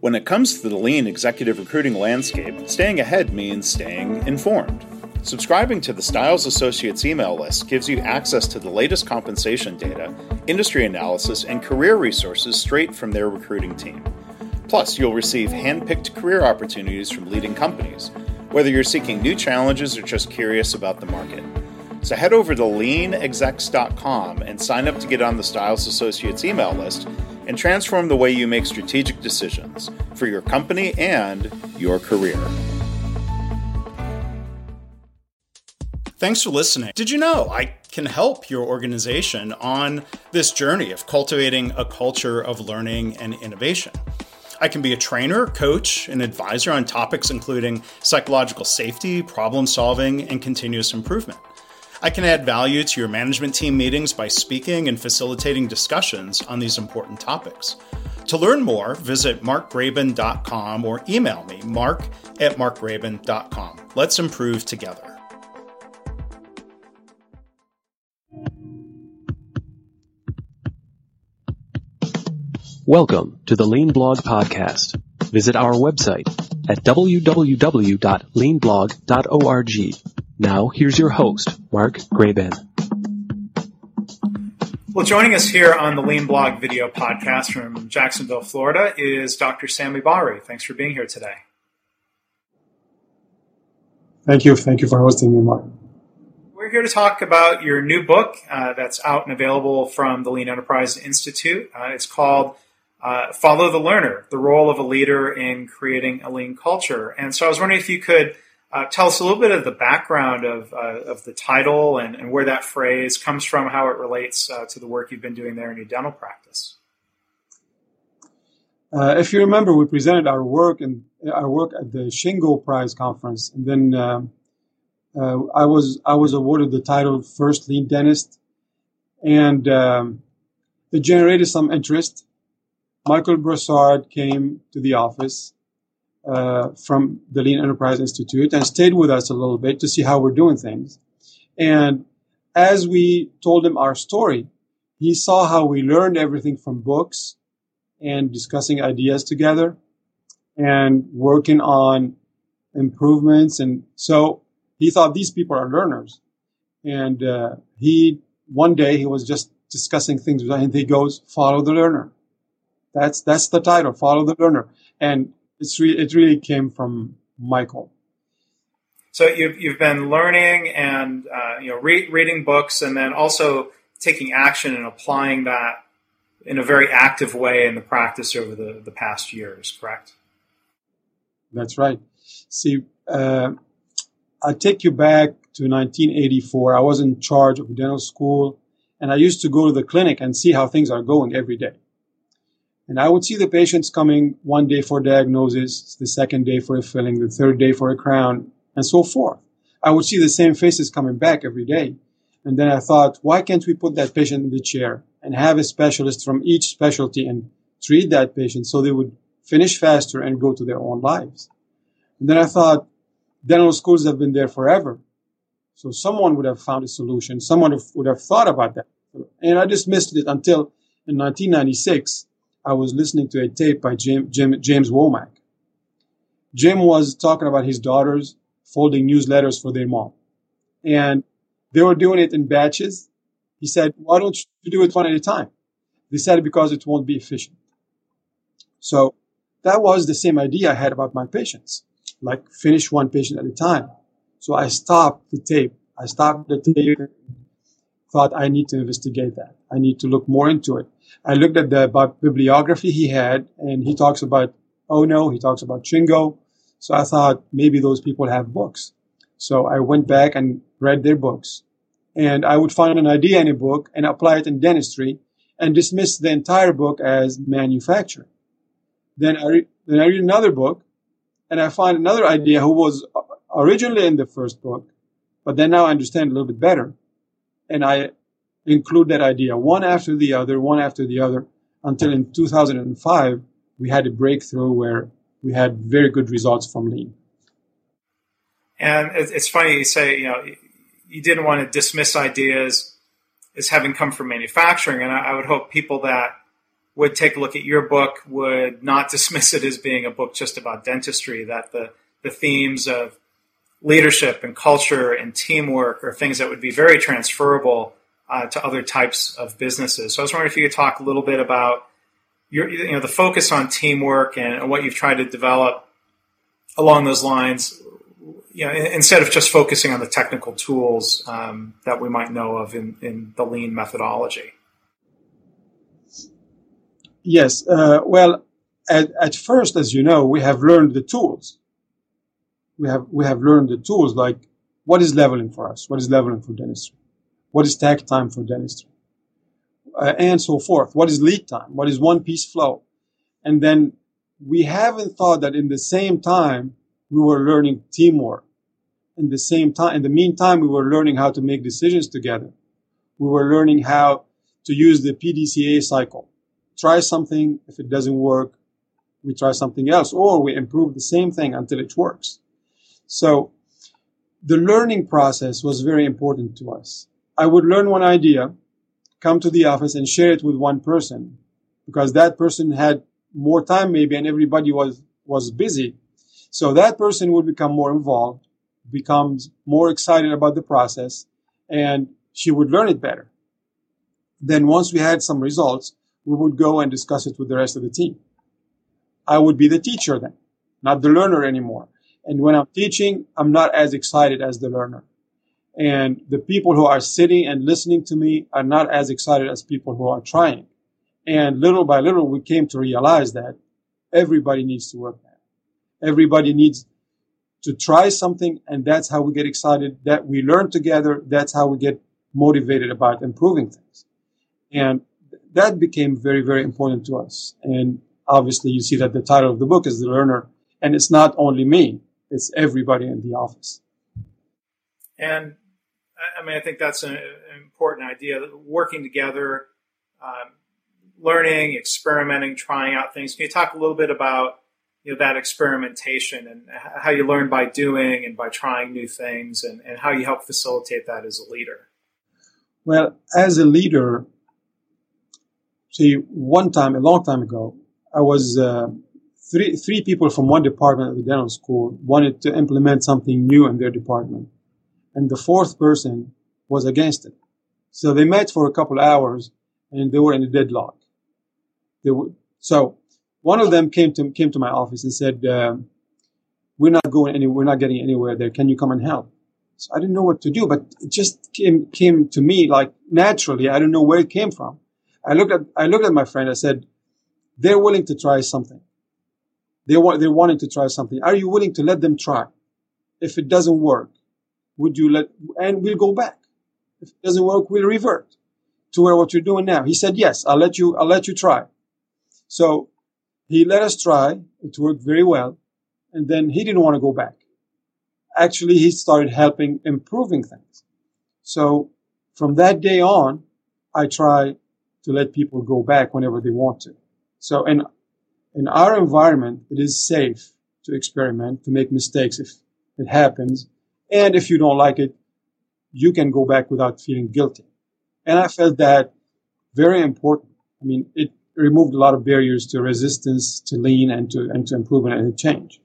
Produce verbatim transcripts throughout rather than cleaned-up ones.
When it comes to the lean executive recruiting landscape, staying ahead means staying informed. Subscribing to the Stiles Associates email list gives you access to the latest compensation data, industry analysis, and career resources straight from their recruiting team. Plus, you'll receive hand-picked career opportunities from leading companies, whether you're seeking new challenges or just curious about the market. So head over to lean execs dot com and sign up to get on the Stiles Associates email list and transform the way you make strategic decisions for your company and your career. Thanks for listening. Did you know I can help your organization on this journey of cultivating a culture of learning and innovation? I can be a trainer, coach, and advisor on topics including psychological safety, problem solving, and continuous improvement. I can add value to your management team meetings by speaking and facilitating discussions on these important topics. To learn more, visit mark graban dot com or email me, mark at mark graban dot com. Let's improve together. Welcome to the Lean Blog Podcast. Visit our website at w w w dot lean blog dot org. Now, here's your host, Mark Graban. Well, joining us here on the Lean Blog video podcast from Jacksonville, Florida, is Doctor Sami Bahri. Thanks for being here today. Thank you. Thank you for hosting me, Mark. We're here to talk about your new book uh, that's out and available from the Lean Enterprise Institute. Uh, it's called uh, Follow the Learner, the Role of a Leader in Creating a Lean Culture. And so I was wondering if you could Uh, tell us a little bit of the background of uh, of the title and, and where that phrase comes from, how it relates uh, to the work you've been doing there in your dental practice. Uh, if you remember, we presented our work and our work at the Shingo Prize conference, and then uh, uh, I was I was awarded the title First Lean Dentist, and um, it generated some interest. Michael Brassard came to the office Uh, from the Lean Enterprise Institute and stayed with us a little bit to see how we're doing things. And as we told him our story, he saw how we learned everything from books and discussing ideas together and working on improvements. And so he thought these people are learners. And uh, he, one day he was just discussing things with us and he goes, follow the learner. That's, that's the title, Follow the Learner. And It's re- it really came from Michael. So you've you've been learning and uh, you know re- reading books, and then also taking action and applying that in a very active way in the practice over the, the past years. Correct? That's right. See, uh, I take you back to nineteen eighty-four. I was in charge of dental school, and I used to go to the clinic and see how things are going every day. And I would see the patients coming one day for diagnosis, the second day for a filling, the third day for a crown, and so forth. I would see the same faces coming back every day. And then I thought, why can't we put that patient in the chair and have a specialist from each specialty and treat that patient so they would finish faster and go to their own lives? And then I thought, dental schools have been there forever. So someone would have found a solution. Someone would have thought about that. And I dismissed it until in nineteen ninety-six, I was listening to a tape by Jim, Jim, James Womack. Jim was talking about his daughters folding newsletters for their mom. And they were doing it in batches. He said, why don't you do it one at a time? They said, because it won't be efficient. So that was the same idea I had about my patients, like finish one patient at a time. So I stopped the tape. I stopped the tape and thought I need to investigate that. I need to look more into it. I looked at the bibliography he had, and he talks about Ono, he talks about Shingo. So I thought maybe those people have books. So I went back and read their books. And I would find an idea in a book and apply it in dentistry and dismiss the entire book as manufacturing. Then I, re- then I read another book, and I find another idea who was originally in the first book, but then now I understand a little bit better. And I include that idea one after the other, one after the other, until in two thousand five, we had a breakthrough where we had very good results from Lean. And it's funny you say, you know, you didn't want to dismiss ideas as having come from manufacturing. And I would hope people that would take a look at your book would not dismiss it as being a book just about dentistry, that the, the themes of leadership and culture and teamwork are things that would be very transferable uh, to other types of businesses. So I was wondering if you could talk a little bit about your, you know, the focus on teamwork and what you've tried to develop along those lines, you know, instead of just focusing on the technical tools um, that we might know of in, in the lean methodology. Yes. Uh, well, at, at first, as you know, we have learned the tools. We have we have learned the tools like what is leveling for us, what is leveling for dentistry, what is takt time for dentistry, uh, and so forth. What is lead time? What is one-piece flow? And then we haven't thought that in the same time we were learning teamwork. In the same time, in the meantime, we were learning how to make decisions together. We were learning how to use the P D C A cycle. Try something. If it doesn't work, we try something else, or we improve the same thing until it works. So the learning process was very important to us. I would learn one idea, come to the office and share it with one person because that person had more time maybe and everybody was, was busy. So that person would become more involved, becomes more excited about the process, and she would learn it better. Then once we had some results, we would go and discuss it with the rest of the team. I would be the teacher then, not the learner anymore. And when I'm teaching, I'm not as excited as the learner. And the people who are sitting and listening to me are not as excited as people who are trying. And little by little, we came to realize that everybody needs to work that. Everybody needs to try something, and that's how we get excited, that we learn together. That's how we get motivated about improving things. And that became very, very important to us. And obviously, you see that the title of the book is The Learner. And it's not only me, it's everybody in the office. And I mean, I think that's an important idea, working together, um, learning, experimenting, trying out things. Can you talk a little bit about, you know, that experimentation and how you learn by doing and by trying new things, and, and how you help facilitate that as a leader? Well, as a leader, see, one time, a long time ago, I was... Uh, Three, three people from one department of the dental school wanted to implement something new in their department. And the fourth person was against it. So they met for a couple hours and they were in a deadlock. They were, so one of them came to, came to my office and said, uh, we're not going anywhere, we're not getting anywhere there. Can you come and help? So I didn't know what to do, but it just came, came to me like naturally. I don't know where it came from. I looked at, I looked at my friend. I said, they're willing to try something. They want, they're wanting to try something. Are you willing to let them try? If it doesn't work, would you let, and we'll go back. If it doesn't work, we'll revert to where what you're doing now. He said, yes, I'll let you, I'll let you try. So he let us try. It worked very well. And then he didn't want to go back. Actually, he started helping improving things. So from that day on, I try to let people go back whenever they want to. So, and in our environment, it is safe to experiment, to make mistakes if it happens. And if you don't like it, you can go back without feeling guilty. And I felt that very important. I mean, it removed a lot of barriers to resistance, to lean, and to and to improvement and to change.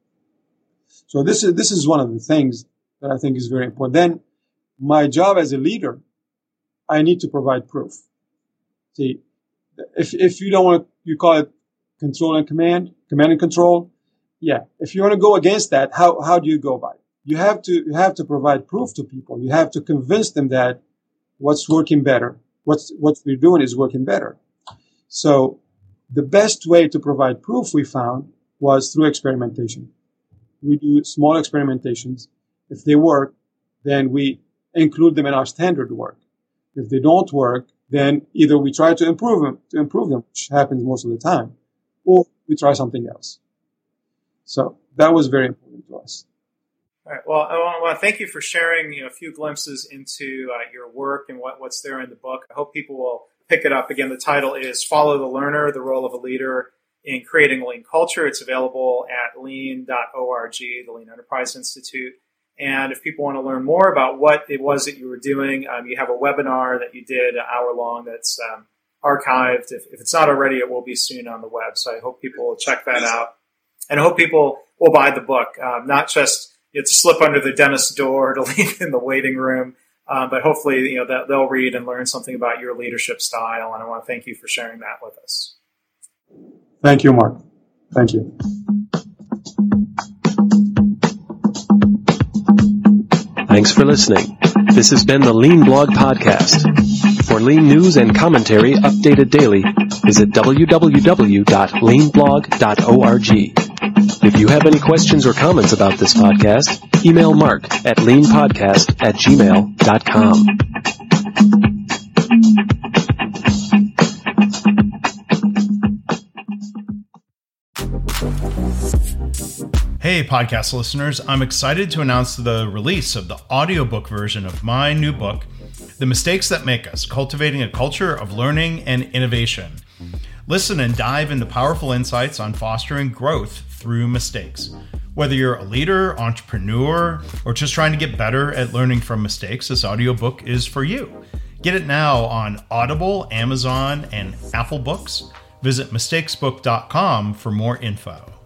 So this is this is one of the things that I think is very important. Then my job as a leader, I need to provide proof. See, if if you don't want to, you call it control and command, command and control. Yeah. If you want to go against that, how, how do you go about it? You have to, you have to provide proof to people. You have to convince them that what's working better, what's, what we're doing is working better. So the best way to provide proof we found was through experimentation. We do small experimentations. If they work, then we include them in our standard work. If they don't work, then either we try to improve them, to improve them, which happens most of the time, or we try something else. So that was very important to us. All right. Well, I want to thank you for sharing, you know, a few glimpses into uh, your work and what, what's there in the book. I hope people will pick it up. Again, the title is Follow the Learner, The Role of a Leader in Creating a Lean Culture. It's available at lean dot org, the Lean Enterprise Institute. And if people want to learn more about what it was that you were doing, um, you have a webinar that you did, an hour long, that's um, archived. If, if it's not already, it will be soon on the web. So I hope people will check that out. And I hope people will buy the book, um, not just you know, to slip under the dentist's door, to leave in the waiting room, um, but hopefully you know that they'll read and learn something about your leadership style. And I want to thank you for sharing that with us. Thank you, Mark. Thank you. Thanks for listening. This has been the Lean Blog Podcast. For Lean news and commentary updated daily, visit w w w dot lean blog dot org. If you have any questions or comments about this podcast, email Mark at leanpodcast at gmail dot com. Hey, podcast listeners, I'm excited to announce the release of the audiobook version of my new book, The Mistakes That Make Us, Cultivating a Culture of Learning and Innovation. Listen and dive into powerful insights on fostering growth through mistakes. Whether you're a leader, entrepreneur, or just trying to get better at learning from mistakes, this audiobook is for you. Get it now on Audible, Amazon, and Apple Books. Visit mistakes book dot com for more info.